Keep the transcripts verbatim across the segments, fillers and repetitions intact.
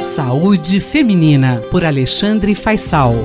Saúde Feminina, por Alexandre Faisal.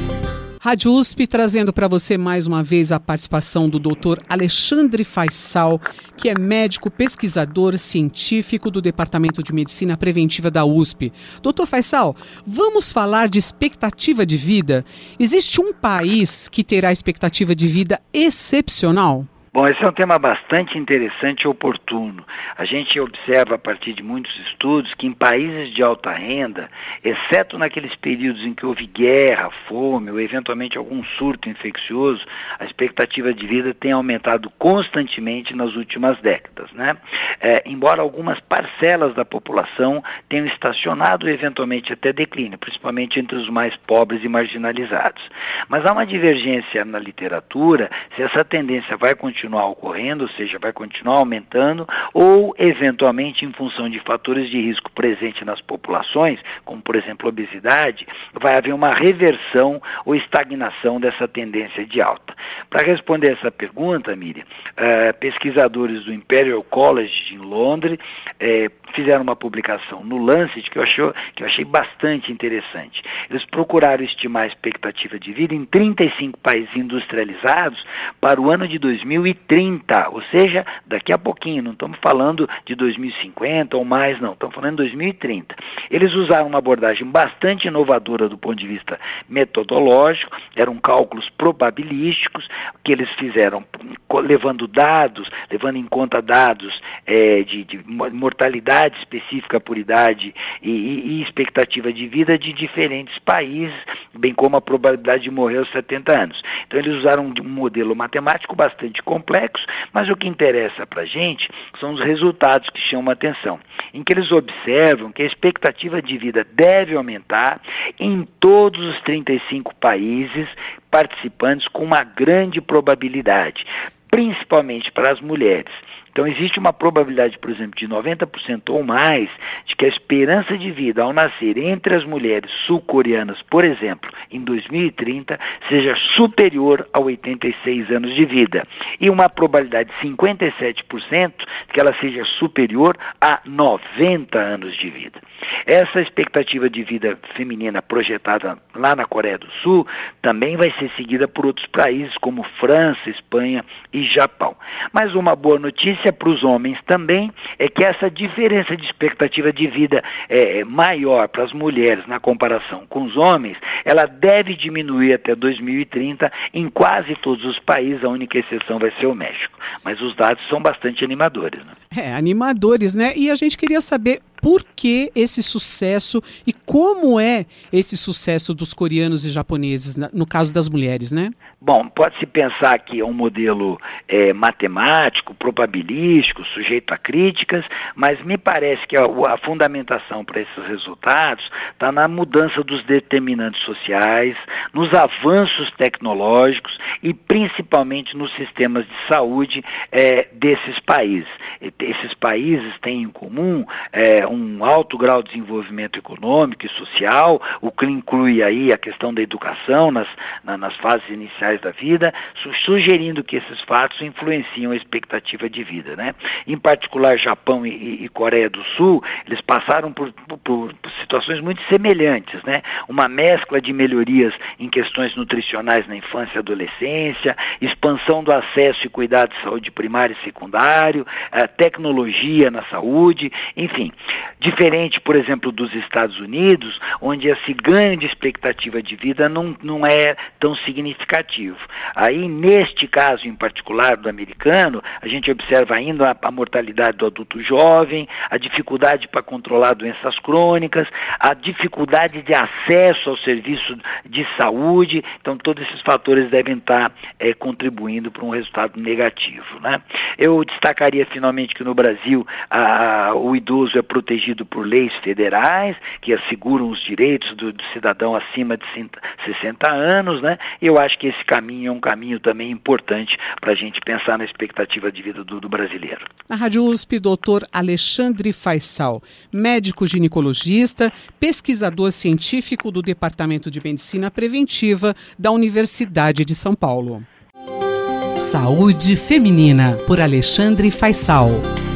Rádio U S P trazendo para você mais uma vez a participação do doutor Alexandre Faisal, que é médico pesquisador científico do Departamento de Medicina Preventiva da U S P. doutor Faisal, vamos falar de expectativa de vida. Existe um país que terá expectativa de vida excepcional? Bom, esse é um tema bastante interessante e oportuno. A gente observa a partir de muitos estudos que em países de alta renda, exceto naqueles períodos em que houve guerra, fome ou eventualmente algum surto infeccioso, a expectativa de vida tem aumentado constantemente nas últimas décadas, né? É, embora algumas parcelas da população tenham estacionado e eventualmente até declínio, principalmente entre os mais pobres e marginalizados. Mas há uma divergência na literatura se essa tendência vai continuar continuar ocorrendo, ou seja, vai continuar aumentando, ou eventualmente em função de fatores de risco presentes nas populações, como por exemplo obesidade, vai haver uma reversão ou estagnação dessa tendência de alta. Para responder essa pergunta, Miriam, uh, pesquisadores do Imperial College em Londres uh, fizeram uma publicação no Lancet que eu, achou, que eu achei bastante interessante. Eles procuraram estimar a expectativa de vida em trinta e cinco países industrializados para o ano de dois mil e trinta, ou seja, daqui a pouquinho, não estamos falando de dois mil e cinquenta ou mais, não, estamos falando de dois mil e trinta. Eles usaram uma abordagem bastante inovadora do ponto de vista metodológico, eram cálculos probabilísticos, que eles fizeram levando dados, levando em conta dados é, de, de mortalidade específica por idade e, e, e expectativa de vida de diferentes países, bem como a probabilidade de morrer aos setenta anos. Então eles usaram um modelo matemático bastante complexo, mas o que interessa para a gente são os resultados que chamam a atenção, em que eles observam que a expectativa de vida deve aumentar em todos os trinta e cinco países participantes com uma grande probabilidade, principalmente para as mulheres. Então existe uma probabilidade, por exemplo, de noventa por cento ou mais de que a esperança de vida ao nascer entre as mulheres sul-coreanas, por exemplo, em dois mil e trinta, seja superior a oitenta e seis anos de vida. E uma probabilidade de cinquenta e sete por cento de que ela seja superior a noventa anos de vida. Essa expectativa de vida feminina projetada lá na Coreia do Sul também vai ser seguida por outros países como França, Espanha e Japão. Mas uma boa notícia para os homens também é que essa diferença de expectativa de vida é, maior para as mulheres na comparação com os homens, ela deve diminuir até dois mil e trinta em quase todos os países, a única exceção vai ser o México. Mas os dados são bastante animadores, né? É, animadores, né? E a gente queria saber por que esse sucesso e como é esse sucesso dos coreanos e japoneses, no caso das mulheres, né? Bom, pode-se pensar que é um modelo é, matemático, probabilístico, sujeito a críticas, mas me parece que a, a fundamentação para esses resultados está na mudança dos determinantes sociais, nos avanços tecnológicos e principalmente nos sistemas de saúde é, desses países. Esses países têm em comum é, um alto grau de desenvolvimento econômico e social, o que inclui aí a questão da educação nas, na, nas fases iniciais da vida, su- sugerindo que esses fatos influenciam a expectativa de vida, né? Em particular, Japão e, e, e Coreia do Sul, eles passaram por, por, por situações muito semelhantes, né? Uma mescla de melhorias em questões nutricionais na infância e adolescência, expansão do acesso e cuidado de saúde primário e secundário, eh, tecnologia na saúde, enfim. Diferente, por exemplo, dos Estados Unidos, onde esse ganho de expectativa de vida não, não é tão significativo. Aí, neste caso em particular do americano, a gente observa ainda a, a mortalidade do adulto jovem, a dificuldade para controlar doenças crônicas, a dificuldade de acesso ao serviço de saúde. Então, todos esses fatores devem estar é, contribuindo para um resultado negativo, né? Eu destacaria finalmente que no Brasil a, a, o idoso é protegido por leis federais que asseguram os direitos do, do cidadão acima de sessenta anos, né? E eu acho que esse caminho é um caminho também importante para a gente pensar na expectativa de vida do, do brasileiro. Na Rádio U S P, doutor Alexandre Faisal, médico ginecologista, pesquisador científico do Departamento de Medicina Preventiva da Universidade de São Paulo. Saúde Feminina, por Alexandre Faisal.